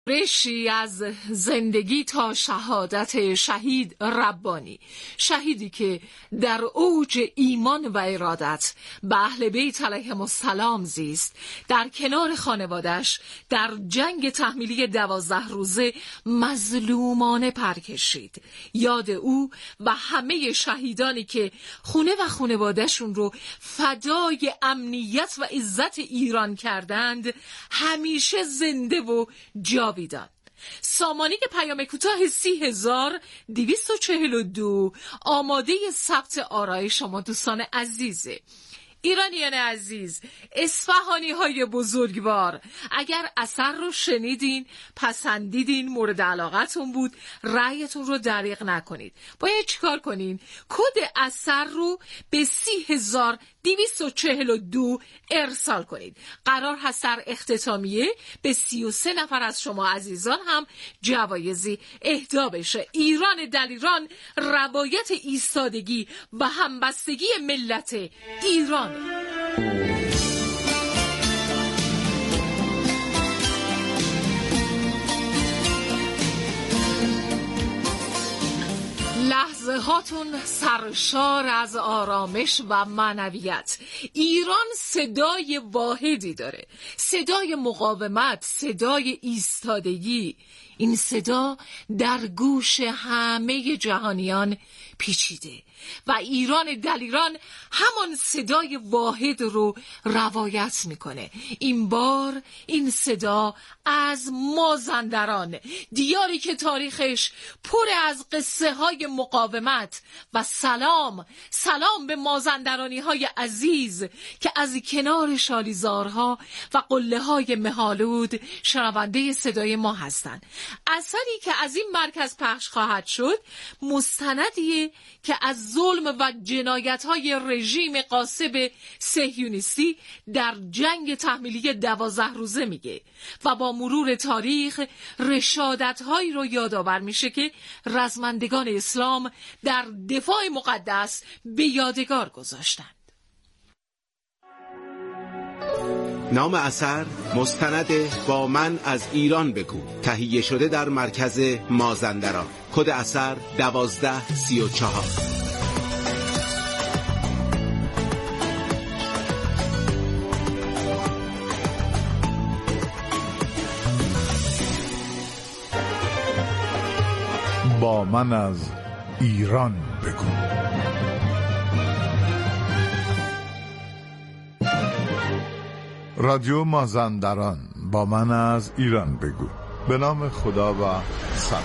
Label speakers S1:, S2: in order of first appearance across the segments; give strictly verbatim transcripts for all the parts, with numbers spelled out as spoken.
S1: رشی از زندگی تا شهادت شهید ربانی، شهیدی که در اوج ایمان و ارادت به اهل بیت علیهم السلام زیست، در کنار خانوادش در جنگ تحمیلی دوازده روزه مظلومانه پر کشید. یاد او و همه شهیدانی که خونه و خانوادهشون رو فدای امنیت و عزت ایران کردند همیشه زنده و جاویدان. سامانه پیام کوتاه سی هزار دویست و چهل و دو آماده ثبت آرای شما دوستان عزیزه. ایرانیان عزیز، اصفهانی های بزرگوار، اگر اثر رو شنیدین، پسندیدین، مورد علاقتون بود، رأیتون رو دریغ نکنید. باید چیکار کنین؟ کد اثر رو به سی هزار دویست و چهل و دو ارسال کنید. قرار هست در اختتامیه به سی و سه نفر از شما عزیزان هم جوایزی اهدا بشه. ایران دلیران، روایت ایستادگی و همبستگی ملت ایران. لحظه هاتون سرشار از آرامش و معنویت. ایران صدای واحدی داره، صدای مقاومت، صدای ایستادگی. این صدا در گوش همه جهانیان پیچیده و ایران دلیران همان صدای واحد رو روایت میکنه. این بار این صدا از مازندران، دیاری که تاریخش پر از قصه های مقاومت و سلام سلام به مازندرانی های عزیز که از کنار شالیزارها و قله های مهالود شنونده صدای ما هستند. اثری که از این مرکز پخش خواهد شد مستندیه که از ظلم و جنایت‌های رژیم غاصب صهیونیستی در جنگ تحمیلی دوازده روزه میگه و با مرور تاریخ رشادت‌هایی رو یادآور میشه که رزمندگان اسلام در دفاع مقدس به یادگار گذاشتند.
S2: نام اثر مستند با من از ایران بگو، تهیه شده در مرکز مازندران. کد اثر دوازده سی و چهار.
S3: با من از ایران بگو. رادیو مازندران، با من از ایران بگو. به نام خدا و سلام.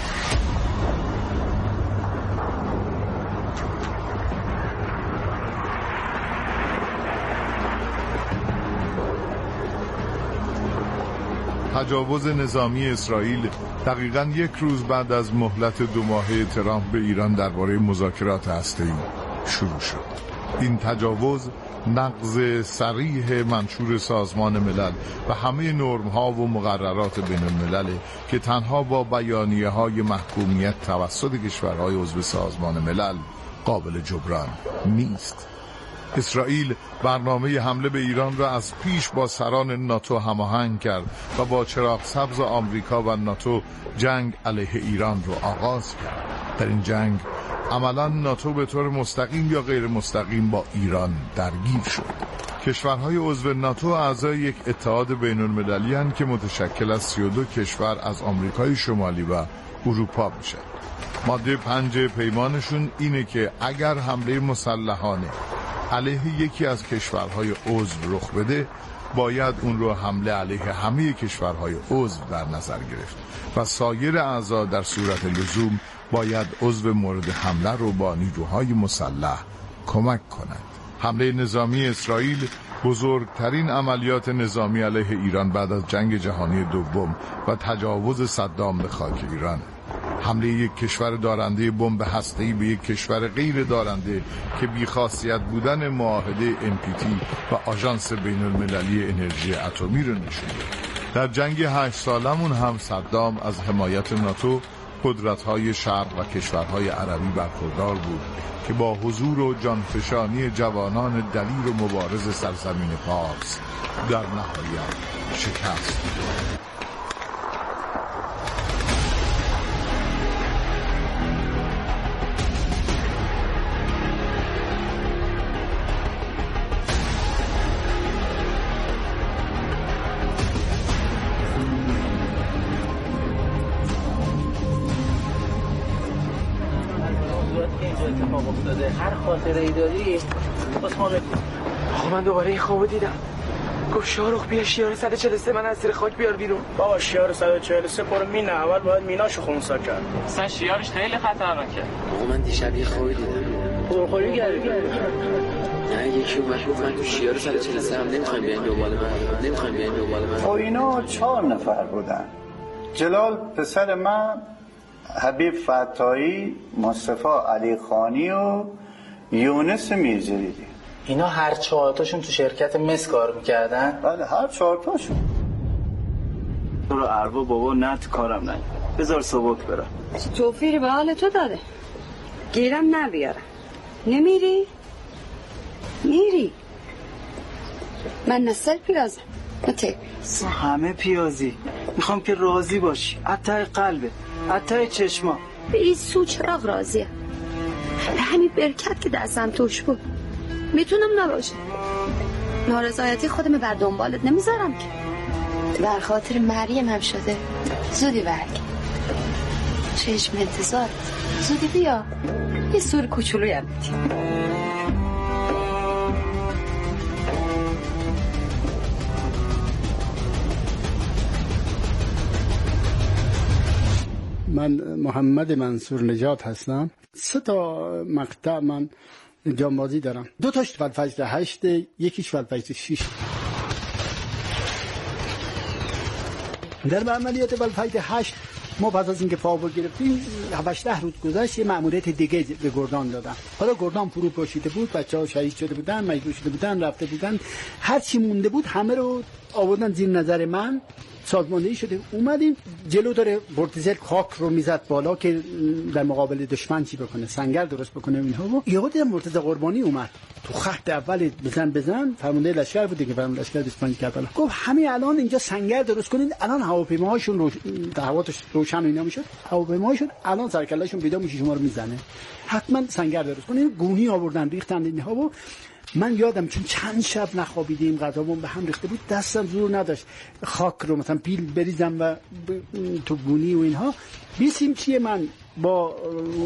S3: تجاوز نظامی اسرائیل دقیقاً یک روز بعد از مهلت دو ماهه ترامپ به ایران درباره مذاکرات هسته‌ای شروع شد. این تجاوز نقض صریح منشور سازمان ملل و همه نرم‌ها و مقررات بین الملل که تنها با بیانیه‌های محکومیت توسط کشورهای عضو سازمان ملل قابل جبران نیست. اسرائیل برنامه حمله به ایران را از پیش با سران ناتو هماهنگ کرد و با چراغ سبز آمریکا و ناتو جنگ علیه ایران را آغاز کرد. در این جنگ عملاً ناتو به طور مستقیم یا غیر مستقیم با ایران درگیر شد. کشورهای عضو ناتو اعضای یک اتحاد بین المللی هستند که متشکل از سی و دو کشور از آمریکای شمالی و اروپا میشه. ماده پنج پیمانشون اینه که اگر حمله مسلحانه علیه یکی از کشورهای عضو رخ بده، باید اون رو حمله علیه همه کشورهای عضو در نظر گرفت و سایر اعضا در صورت لزوم باید عضو مورد حمله رو با نیروهای مسلح کمک کنند. حمله نظامی اسرائیل بزرگترین عملیات نظامی علیه ایران بعد از جنگ جهانی دوم و تجاوز صدام به خاک ایران. حمله یک کشور دارنده بمب هسته‌ای به یک کشور غیر دارنده که بی‌خاصیت بودن معاهده ان پی تی و آژانس بین المللی انرژی اتمی رو نشون داد. در جنگ هشت سالمون هم صدام از حمایت ناتو، قدرت‌های شرق و کشورهای عربی برخوردار بود که با حضور و جانفشانی جوانان دلیر و مبارز سرزمین پارس در نهایت شکست.
S4: اینجا اتفاق افتاده. هر خاطره ای داری واسه ما بگو.
S5: آقا من دوباره این خوابو دیدم. گفت شاروخ بیا شیار صد و چهل و سه من از زیر خاک بیار بیرون.
S4: بابا شیار صد و چهل و سه برو مینه، اول باید میناشو خونسا کرد.
S5: اصلا شیارش خیلی خطرناکه.
S6: آقا من دیشب یه خوابی دیدم.
S4: پرخوری کردی؟
S6: نه یکی اومد گفت من تو شیار صد و چهل و سه هم نمیخوایم بیاین دنبال من. نمیخوایم بیاین دنبال من.
S7: خب اینا چهار نفر بودن. جلال پسر من، حبیب فتایی، مصطفی علی خانی و یونس میرزریدی.
S4: اینا هر چهارتاشون تو شرکت مس کار میکردن؟
S7: بله هر چهارتاشون. تو رو عربا بابا نه تو کارم نه، بذار سبک برم.
S8: توفیری به حال تو داده، گیرم نبیارم. نمیری؟ میری. من نسل پیازم نته
S7: همه پیازی. میخوام که راضی باشی، اتای قلبه، اتای چشما.
S8: به این سو چراغ راضیه. به همین برکت که دستم توش بود میتونم نباشه. نارضایتی خودم بر دنبالت نمیذارم که. بر خاطر مریم هم شده زودی برگ. چشم انتظار زودی بیا. یه سور کوچولوی هم بدی.
S9: من محمد منصور نجات هستم. سه تا مقطع من جانبازی دارم. دو تاش فلفجر هشت، یکیش فلفجر شیش. در عملیات فلفجر هشت ما بعد از اینکه فاو گرفتیم هشت روز گذشت یه مأموریت دیگه به گردان دادم. حالا گردان فرو پاشیده بود، بچه‌ها شهید شده بودن، مجروح شده بودن، رفته بودن، هر چی مونده بود همه رو آوردن زیر نظر من. سازماندهی شده اومدیم جلو داره بورتیزل خاک رو میزد بالا که در مقابل دشمن چی بکنه، سنگر درست بکنه اینها. و یهو دیدم مرتضی قربانی اومد تو خط اول بزن بزن فرمانده لشکر بود دیگه، فرمانده لشکر اسپانیا کربلا. گفت همین الان اینجا سنگر درست کنید، الان هواپیماهاشون رو هواتش روشن و اینا میشد، هواپیماهاشون الان سرکلهشون پیدا میشه شما رو میزنه، حتما سنگر درست کنید. گونی آوردن ریختن اینها. و من یادم چون چند شب نخوابیدیم، غذامون به هم ریخته بود، دستم زور نداشت خاک رو مثلا پیل بریزم و تو گونی و اینها. بیسیم چیه من با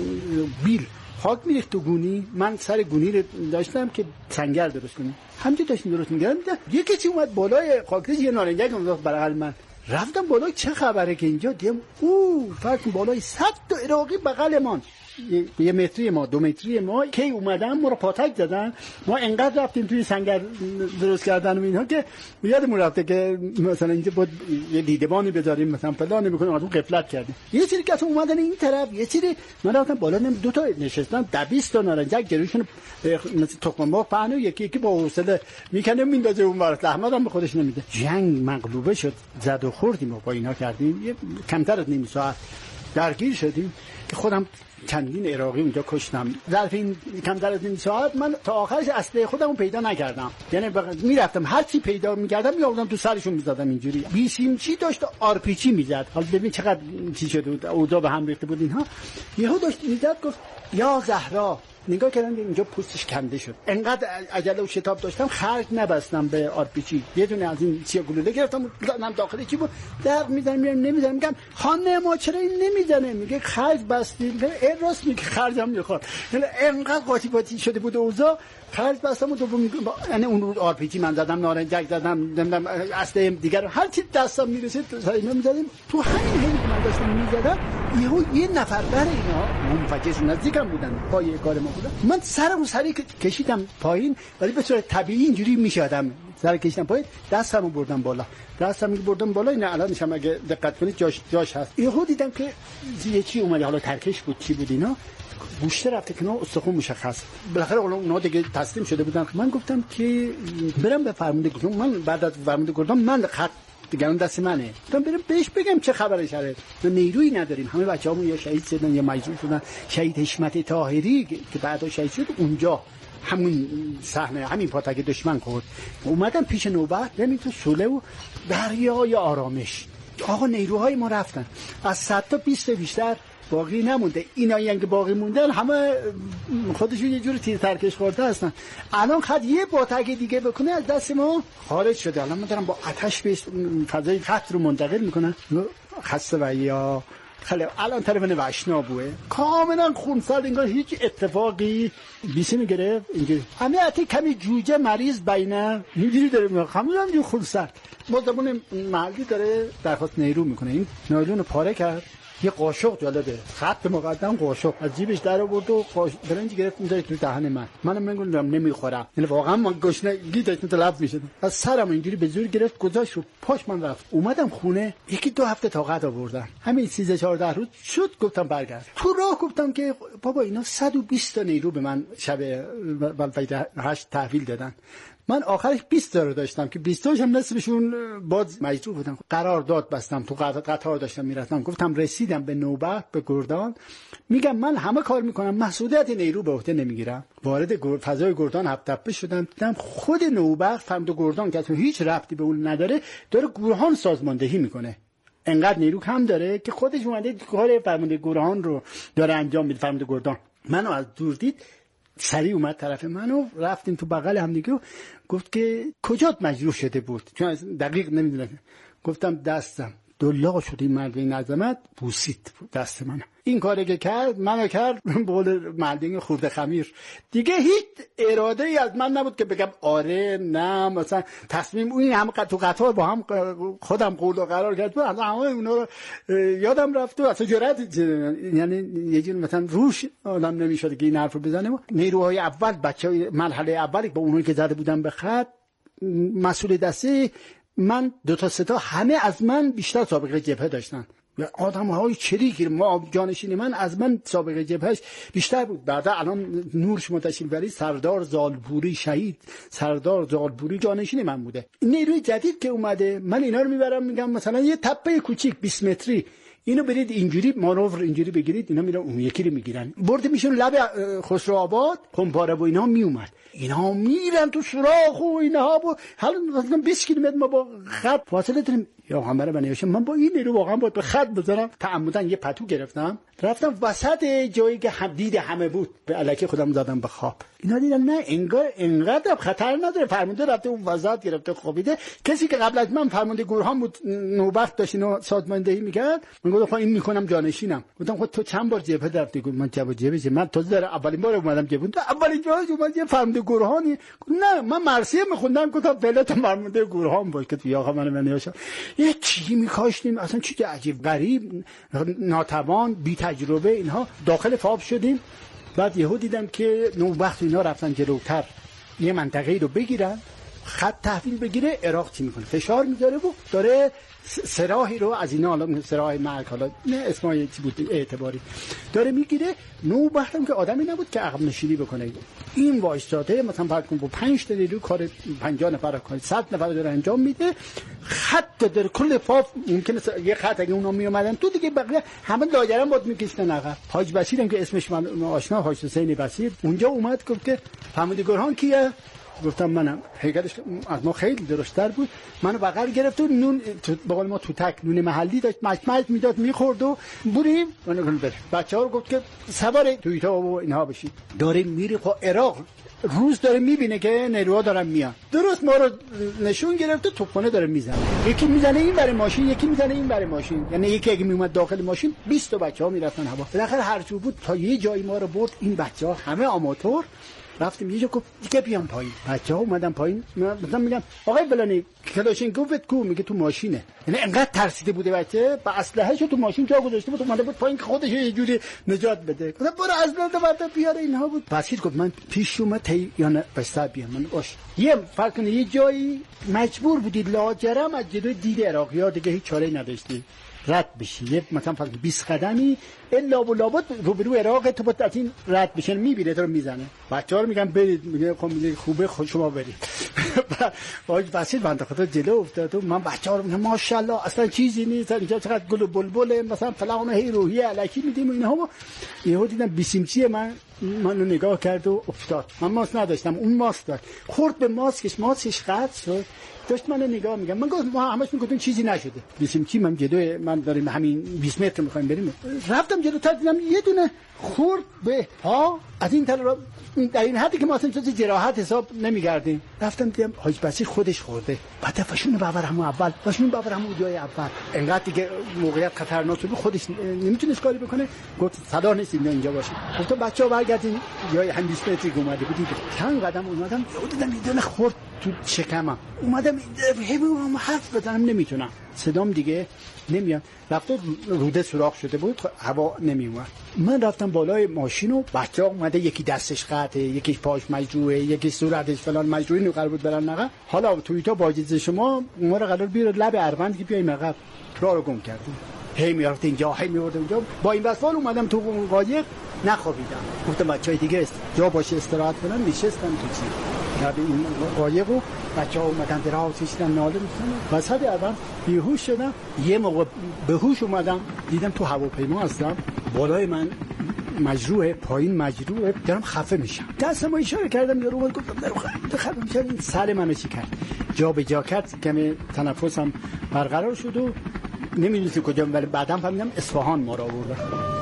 S9: بیل خاک میریخت تو گونی، من سر گونی رو داشتم که سنگر درست کنیم. همینجوری داشتیم درست می‌کردم، یکی چی اومد بالای خاکریز یه نارنجک انداخت بغل من. رفتم بالا چه خبره که اینجا دیدم او فرق بالای صد تا عراقی بغلمان، یه متری ما دو متری ما که اومدن ما رو پاتک زدن. ما انقدر رفتیم توی سنگر درست کردن و اینها که یادمون رفته که مثلا اینجا بود یه دیدبانی بذاریم مثلا فلان میکنیم، از اون غفلت کردیم. یه سری که اومدن این طرف، یه سری من رفتم بالا نم دو تا نشستن دویست تا نارنجک گروشون مثل تخم مرغ پهن و یکی یکی با حوصله میکنه میندازه اون ور، احمد هم به خودش نمیده. جنگ مغلوبه شد، زد و خوردیم و با اینا کردیم. یه کمتر از نیم ساعت درگیر شدیم که خودم چندین عراقی اونجا کشتم. ظرف این کمتر از این ساعت من تا آخرش اسلحه خودمو پیدا نکردم، یعنی میرفتم هر چی پیدا میکردم میآوردم تو سرشون میزدم اینجوری. بیسیم چی داشت آر پی جی میزد. حالا ببین چقدر چی شده بود، اوضاع به هم ریخته بود اینها. یهو داشت میزد گفت یا زهرا. نگاه کردم اینجا پوستش کنده شد. انقدر عجله و شتاب داشتم خرج نبستم به آر پی جی. یه دونه از این چیا گلوله گرفتم زدم داخل چی بود، در میذارم میرم نمیذارم. میگم خانه ما چرا این نمیزنه؟ میگه خرج بستید. این راست میگه خرجم میخواد. یعنی انقدر قاطی باطی شده بود اوضاع، خرج بستم و دوم یعنی اون رو آر پی جی من زدم، نارنجک زدم، نمیدونم اسلحه دیگر هر چی دستم میرسید اینا میزدیم. تو همین حین که من داشتم میزدم یهو یه نفر بر اینا منفجر نزدیکم بودن، پای کار ما بودن. من سرمو سری کشیدم پایین، ولی به صورت طبیعی اینجوری میشدم. سر کشیدم پایین، دستمو بردم بالا. دستم بردم بالا، این الانش هم اگه دقت کنید جاش جاش هست. یهو دیدم که یه چی اومد، حالا ترکش بود چی بود اینا، گوشته رفته کنار، استخوان مشخص. بالاخره اونا دیگه تسلیم شده بودن. من گفتم که برم به فرمانده گفتم من بعد از فرمانده گفتم من خط دیگه اون دست منه. گفتم برم بهش بگم چه خبره شده. ما نیرویی نداریم، همه بچه‌هامون یا شهید شدن یا مجروح شدن. شهید حشمت طاهری که بعدا شهید شد اونجا همون صحنه همین پاتک دشمن خورد. اومدم پیش نوبت، بریم تو سوله و دریای آرامش. آقا نیروهای ما رفتن، از صد تا بیست بیشتر باقی نمونده. اینایی که باقی موندن همه خودشون یه جور تیر ترکش خورده هستن. الان خط یه باتک دیگه بکنه از دست ما خارج شده. الان من دارم با آتش به فضای خط رو منتقل میکنن. خسته و یا خیلی الان تلفن وشنا بوده کاملا خونسرد انگار هیچ اتفاقی بیسی میگرفت اینجوری همه حتی کمی جوجه مریض بینه اینجوری داره همون جو خونسرد مزدمون محلی داره درخواست نیرو میکنه این نایلون پاره کرد یه قاشق جالبه خط مقدم قاشق از جیبش در آورد و قاش... برنج گرفت میذاره تو دهن من منم میگم نمیخورم یعنی واقعا من گشنگی داشتم تلف میشدم از سرم اینجوری به زور گرفت گذاشت رو پاش من رفت اومدم خونه یکی دو هفته طاقت آوردن همین سیزده چهارده روز شد گفتم برگرد تو راه گفتم که بابا اینا صد و بیست تا نیرو به من شب ولفید هشت تحویل دادن من آخرش بیست تا رو داشتم که بیست تاش هم نصفشون باز مجروح بودن قرار داد بستم تو قطار داشتم میرفتم گفتم رسیدم به نوبخت به گردان میگم من همه کار میکنم مسئولیت نیرو به عهده نمیگیرم وارد فضای گردان هفت تپه شدم دیدم خود نوبخت فرمانده گردان که هیچ ربطی به اون نداره داره گروهان سازماندهی میکنه انقدر نیرو کم داره که خودش اومده کار فرمانده گروهان رو داره انجام میده فرمانده گردان منو از دور دید سریع اومد طرف منو رفتیم تو بغل هم دیگه گفت که کجات مجروح شده بود چون دقیق نمیدونم گفتم دستم دلا شد این مرد این عظمت بوسید دست من این کاری که کرد منو کرد به قول مردین خورده خمیر دیگه هیچ اراده ای از من نبود که بگم آره نه مثلا تصمیم اون هم تو قطار با هم خودم قول و قرار کردم همه اونا رو یادم رفت و اصلا جرأت یعنی یه جور مثلا روش آدم نمیشد که این حرف رو بزنه نیروهای اول بچهای مرحله اولی با اونایی که زده بودن به خط مسئول دسته من دو تا سه تا همه از من بیشتر سابقه جبهه داشتن آدم‌های چریکی ما جانشین من از من سابقه جبهش بیشتر بود بعدا الان نورش متشیل بری سردار زالپوری شهید سردار زالپوری جانشین من بوده نیروی جدید که اومده من اینا رو میبرم میگم مثلا یه تپه کوچیک بیست متری اینو برید اینجوری مانور اینجوری بگیرید اینا میرن اون یکی رو میگیرن برده میشون لب خسرو آباد خمپاره و اینا میومد اینا میرن تو سوراخ و اینها با حالا مثلا بیست کیلومتر ما با خط فاصله داریم یا همه من نوشتم من با این نیرو واقعا باید به خط بزنم تعمدن یه پتو گرفتم رفتم وسط جایی که هم دید همه بود به الکی خودم زدم به خواب اینا دیدن نه انگار انقدر خطر نداره فرمانده رفته اون وضعیت گرفته خوابیده کسی که قبل از من فرمانده گورهان بود نوبخت داشت اینو سازماندهی میکرد من گفتم این میکنم جانشینم گفتم خود تو چند بار جبهه رفتی گفت من جبهه جبهه من تازه در اولین بار اومدم جبهه تو اولین جایی اومد یه فرمانده گورهانی نه من مرثیه میخوندم گفتم بلت فرمانده گورهان باش که تو آقا من من نوشتم یه چی می‌کاشتیم اصلا چیز عجیب غریب ناتوان بی تجربه اینها داخل فاب شدیم بعد یهو دیدم که نوبخت اینا رفتن جلوتر یه منطقه‌ای رو بگیرن خط تحویل بگیره عراق چی میکنه فشار میذاره و داره سراحی رو از اینا حالا سراح مرگ حالا نه اسمای چی بود اعتباری داره میگیره نوبختم که آدمی نبود که عقب نشینی بکنه این وایستاده مثلا فرض کن با پنج تا نیرو کار پنجاه نفر کار صد نفر داره انجام میده خط در کل فاف ممکنه یه خط اگه اونا می اومدن تو دیگه بقیه همه لاجرم بود میکشتن عقب حاج بصیرم که اسمش من آشنا حاج حسین بصیر اونجا اومد گفت که فرمانده گورهان کیه گفتم منم هیکلش از ما خیلی درشتر بود منو بغل گرفت و نون به قول ما تو تک نون محلی داشت مچمچ میداد میخورد و بریم منو گفت بره بچه‌ها رو گفت که سوار تویتا و اینها بشید داریم میری خب عراق روز داره میبینه که نیروها دارن میان درست ما رو نشون گرفته توپخانه داره میزنه یکی میزنه این برای ماشین یکی میزنه این برای ماشین یعنی یکی اگه میومد داخل ماشین بیست تا بچه‌ها میرفتن هوا بالاخره هر چی بود تا یه جایی ما رو برد این بچه‌ها همه آماتور رفتیم یه جا گفت دیگه بیام پایین بچه‌ها اومدن پایین مثلا میگم آقای فلانی کلاشینکوفت کو میگه تو ماشینه یعنی انقدر ترسیده بوده بچه با اسلحه‌شو تو ماشین جا گذاشته بود اومده بود پایین که خودش یه جوری نجات بده گفتم برو اسلحه بعد بیاره اینها بود بسیط گفت من پیش اومد تی یا نه بستا بیام من باش یه فرض کن یه جایی مجبور بودید لاجرم از جلوی دید عراقی‌ها دیگه هیچ چاره‌ای نداشتی رد بشی یه مثلا فقط بیست قدمی الا و لابد روبرو عراق تو با این رد بشن میبینه تو رو میزنه بچه‌ها رو میگن برید میگه خب میگه خوبه خود شما برید باج بسیط بنده خدا جلو افتاد و من بچه‌ها رو میگم ماشاءالله اصلا چیزی نیست اینجا چقدر گل و بلبل مثلا فلان هی روحی الکی میدیم و اینها یهو دیدم بیسیمچی من منو نگاه کرد و افتاد من ماسک نداشتم اون ماسک داشت خورد به ماسکش ماسکش قطع شد داشت منو نگاه میگم. من گفتم ما همش میگفتیم چیزی نشده. بیسیم چی من جلوی من داریم همین بیست متر میخوایم بریم. رفتم جلوتر دیدم یه دونه خورد به پا از این طرف در این حدی که ما اصلا چیزی جراحت حساب نمی‌کردیم. رفتم دیدم حاج بسی خودش خورده. بعد فشون باور همون اول فشون باور همون جای اول انقدر دیگه موقعیت خطرناک بود خودش نمیتونست کاری بکنه. گفت صدا نیست اینجا باشه. گفتم بچه‌ها برگردین جای همین بیست متری اومده بودید. چند قدم اومدم دیدم یه دونه خورد تو شکمم. اومدم هم حرف بزنم نمیتونم. صدام دیگه نمیاد. رفت روده سوراخ شده بود هوا نمیومد. من رفتم بالای ماشین و بچه‌ها اومده یکی دستش قطعه یکی پاش مجروحه یکی صورتش فلان مجروحی نو قرار بود برن نقب. حالا توییتا با اجازه شما ما رو قرار بیاره لب اروند که بیایم نقب. راه رو گم کردیم. هی میرفت اینجا هی میورد اونجا. با این وسوال اومدم تو قایق نخوابیدم. گفتم بچه‌ای دیگه جا باشه استراحت کنن. نشستم تو چی در این قایق و بچه‌ها اومدن دراز کشیدن ناله می‌کنن. وسط اول بیهوش شدم. یه موقع به هوش اومدم دیدم تو هواپیما هستم. بالای من مجروحه پایین مجروحه دارم خفه میشم. دستمو اشاره کردم یارو اومد گفتم درو خفه میشم. این سر منو چی کرد جا به جا کرد. کمی تنفسم برقرار شد و نمیدونم کجا ولی بعدم فهمیدم اصفهان ما رو آوردن.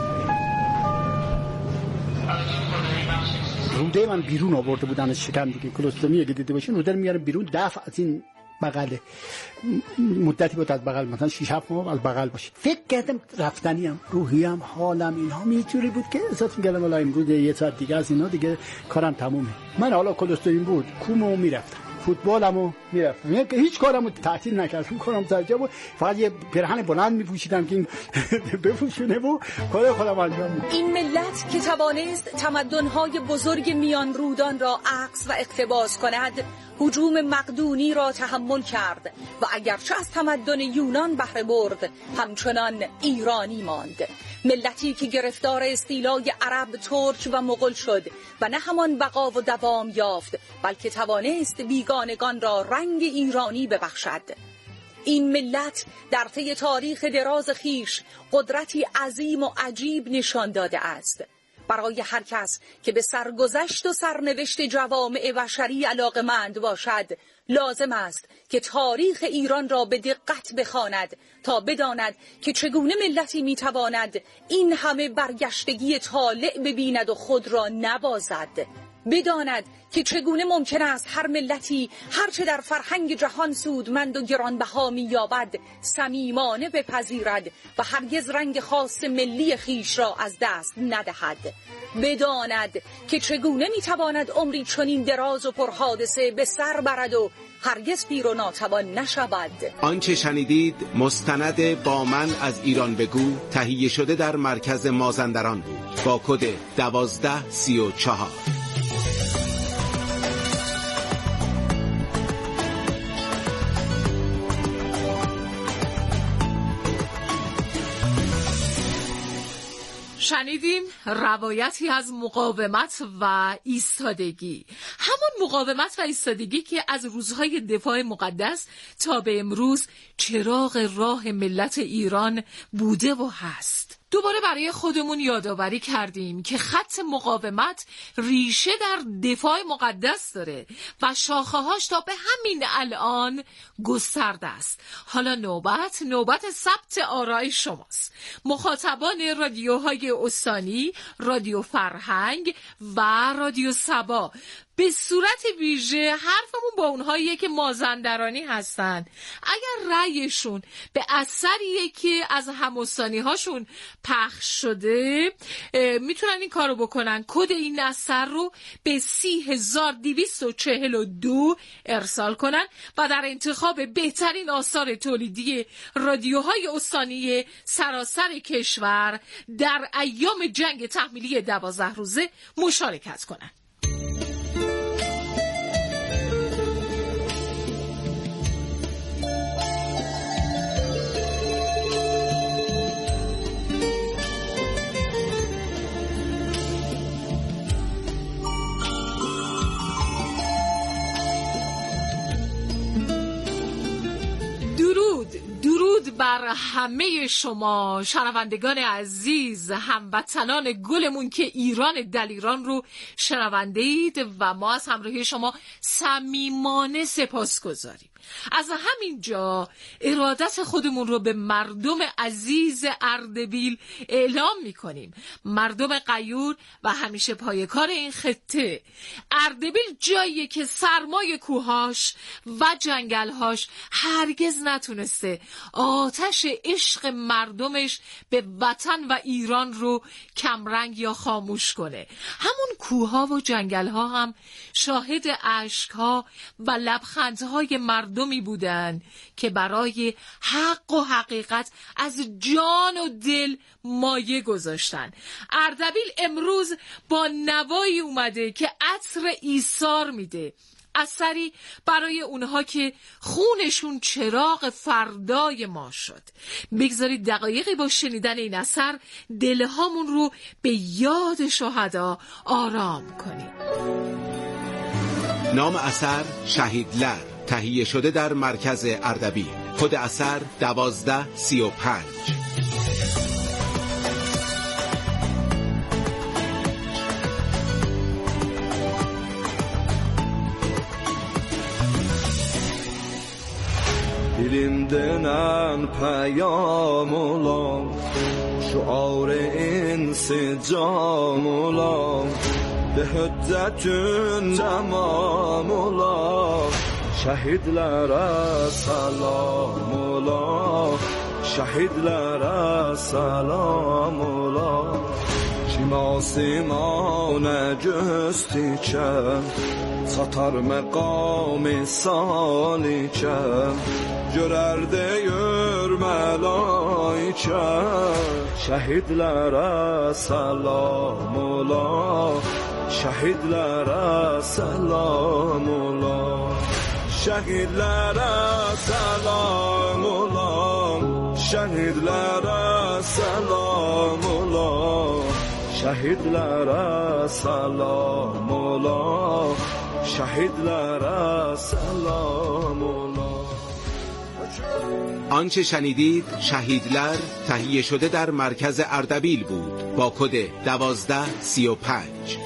S9: روده من بیرون آورده بودن از شکم دیگه. کلوستومی اگه دیده باشین روده میارن بیرون دفع از این بغله مدتی بود از بغل مثلا شش هفت ماه از بغل باشه. فکر کردم رفتنیم روحیم حالم اینها میجوری بود که احساس می‌کردم والا امروز یه ساعت دیگه از اینا دیگه کارم تمومه. من حالا کلوستومی بود کومو میرفتم فوتبالمو میرفتم یعنی هیچ کارمو تعطیل نکردم. کارم سرجا بود. فقط یه پیراهن بلند میپوشیدم که این بپوشونه و کار خودم انجام میدم.
S10: این ملت که توانست تمدن‌های بزرگ میان رودان را عکس و اقتباس کند هجوم مقدونی را تحمل کرد و اگرچه از تمدن یونان بهره برد همچنان ایرانی ماند. ملتی که گرفتار استیلای عرب، ترک و مغول شد و نه همان بقا و دوام یافت بلکه توانست بیگانگان را رنگ ایرانی ببخشد. این ملت در طی تاریخ دراز خیش قدرتی عظیم و عجیب نشان داده است. برای هر کس که به سرگذشت و سرنوشت جوامع بشری علاقه‌مند باشد لازم است که تاریخ ایران را به دقت بخواند تا بداند که چگونه ملتی میتواند این همه برگشتگی طالع ببیند و خود را نبازد. بداند که چگونه ممکن است هر ملتی هرچه در فرهنگ جهان سودمند و گرانبها می‌یابد صمیمانه بپذیرد و هرگز رنگ خاص ملی خیش را از دست ندهد. بداند که چگونه میتواند عمری چنین دراز و پرحادثه به سر برد و هرگز پیر و ناتوان نشود.
S2: آنچه شنیدید مستند با من از ایران بگو تهیه شده در مرکز مازندران بود با کد دوازده سی و چهار.
S1: شنیدیم روایتی از مقاومت و ایستادگی، همون مقاومت و ایستادگی که از روزهای دفاع مقدس تا به امروز چراغ راه ملت ایران بوده و هست. دوباره برای خودمون یادآوری کردیم که خط مقاومت ریشه در دفاع مقدس داره و شاخه‌هاش تا به همین الان گسترده است. حالا نوبت نوبت ثبت آرای شماست. مخاطبان رادیوهای استانی، رادیو فرهنگ و رادیو صبا به صورت ویژه حرفمون با اونهاییه که مازندرانی هستن. اگر رأیشون به اثریه که از همستانی هاشون پخش شده میتونن این کارو بکنن. کد این اثر رو به سی هزار دویست و چهل و دو ارسال کنن و در انتخاب بهترین آثار تولیدی رادیوهای استانی سراسر کشور در ایام جنگ تحمیلی دوازده روزه مشارکت کنن. درود درود بر همه شما شنوندگان عزیز، هموطنان گلمون که ایران دلیران رو شنونده اید و ما از همراهی شما صمیمانه سپاسگزاریم. از همین جا ارادت خودمون رو به مردم عزیز اردبیل اعلام میکنیم. مردم غیور و همیشه پایه‌کار این خطه. اردبیل جاییه که سرمای کوهاش و جنگلهاش هرگز نتونسته آتش عشق مردمش به وطن و ایران رو کمرنگ یا خاموش کنه. همون کوهها و جنگلها هم شاهد اشکها و لبخندهای مردمی بودن که برای حق و حقیقت از جان و دل مایه گذاشتن. اردبیل امروز با نوایی اومده که عطر ایثار میده، اثری برای اونها که خونشون چراغ فردای ما شد. بگذارید دقایقی با شنیدن این اثر دلهامون رو به یاد شهدا آرام کنیم.
S2: نام اثر شهید لر، تهیه شده در مرکز اردبیل. کد اثر دوازده سی و پنج.
S11: دلندنن پیام اولا شعار انسجام اولا به حدتون تمام اولا شهید لره سلام اولا شهید لره سلام اولا شما سیمان جستی چه ساتر مقام سالی چه جررده یر ملای چه شهید لره سلام اولا شهید لره سلام اولا شهید لره سلام اولا شهید لره سلام اولا شهید لره سلام اولا شهید لره سلام اولا.
S2: آنچه شنیدید شهید لر تهیه شده در مرکز اردبیل بود با کد دوازده سی و پنج.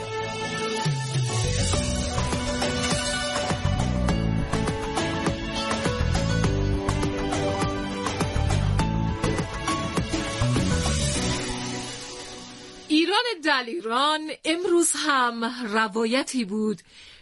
S1: ایران دلیران امروز هم روایتی بود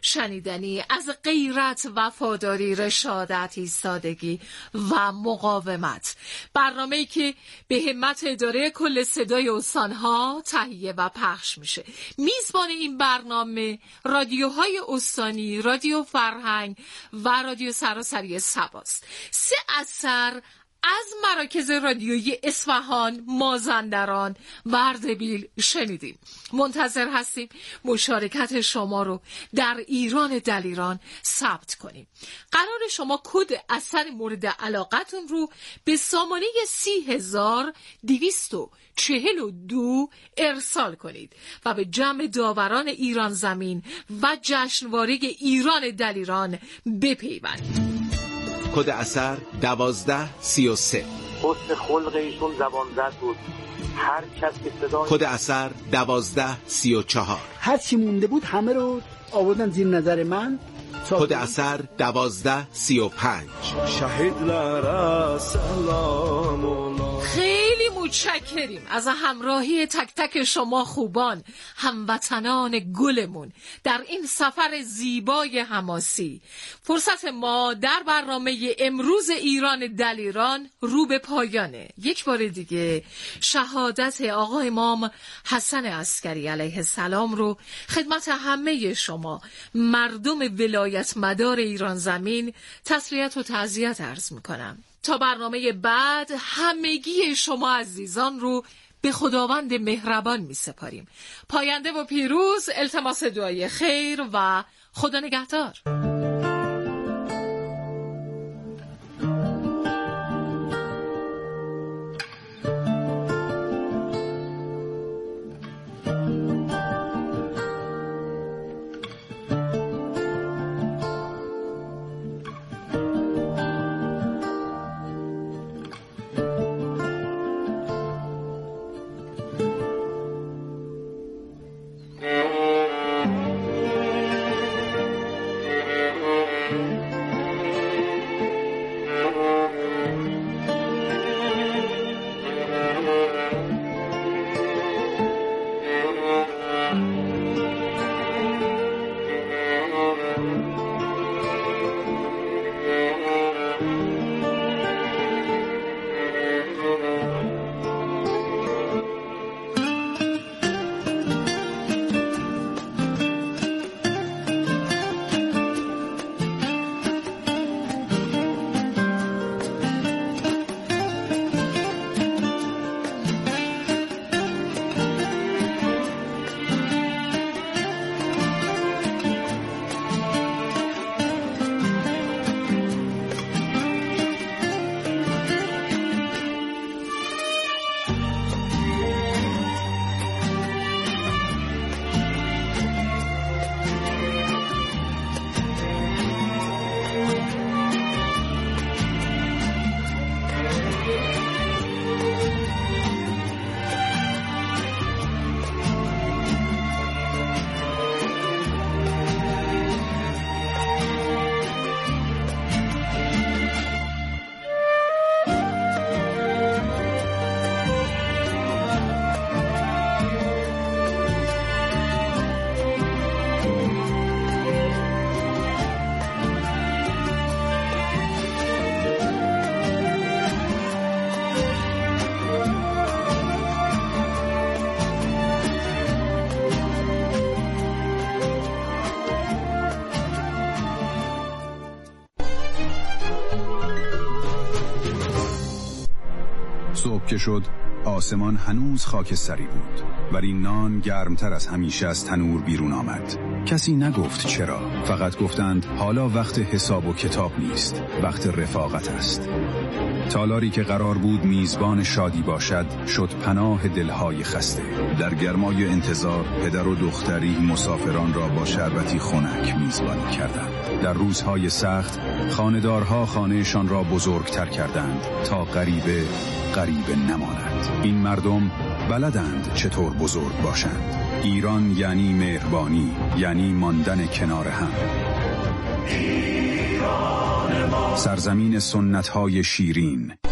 S1: شنیدنی از غیرت، وفاداری، رشادت، ایستادگی و مقاومت. برنامه‌ای که به همت اداره کل صدای استانها تهیه و پخش میشه. میزبان این برنامه رادیوهای استانی، رادیو فرهنگ و رادیو سراسری سباست. سه اثر از مراکز رادیویی اصفهان، مازندران و اردبیل شنیدیم. منتظر هستیم مشارکت شما رو در ایران دلیران ثبت کنیم. قرار شما کد اثر مورد علاقتون رو به سامانه سی هزار دویست و چهل و دو ارسال کنید و به جمع داوران ایران زمین و جشنواره ایران دلیران بپیوندید.
S2: کد اثر دوازده سی و سه.
S12: حسن خلق ایشون زبان زد بود. هر کس که صدا
S2: کد اثر دوازده سی و چهار.
S9: هر چی مونده بود همه رو آوردن زیر نظر من.
S2: کد اثر دوازده سی و پنج.
S11: شهید لره سلام اولا.
S1: خیلی متشکریم از همراهی تک تک شما خوبان، هموطنان گلمون در این سفر زیبای حماسی. فرصت ما در برنامه امروز ایران دلیران رو به پایانه. یک بار دیگه شهادت آقا امام حسن عسکری علیه السلام رو خدمت همه شما مردم ولایت مدار ایران زمین تسلیت و تعزیت عرض میکنم. تا برنامه بعد همگی شما عزیزان رو به خداوند مهربان می سپاریم. پاینده و پیروز، التماس دعای خیر و خدا نگهدار.
S13: صبح که شد آسمان هنوز خاکستری بود، ولی نان گرمتر از همیشه از تنور بیرون آمد. کسی نگفت چرا، فقط گفتند حالا وقت حساب و کتاب نیست، وقت رفاقت است. تالاری که قرار بود میزبان شادی باشد شد پناه دلهای خسته. در گرمای انتظار پدر و دختری مسافران را با شربتی خنک میزبانی کردند. در روزهای سخت خانه‌دارها خانهشان را بزرگتر کردند تا غریبه غریبه نماند. این مردم بلدند چطور بزرگ باشند. ایران یعنی مهربانی، یعنی ماندن کنار هم. سرزمین سنت‌های شیرین.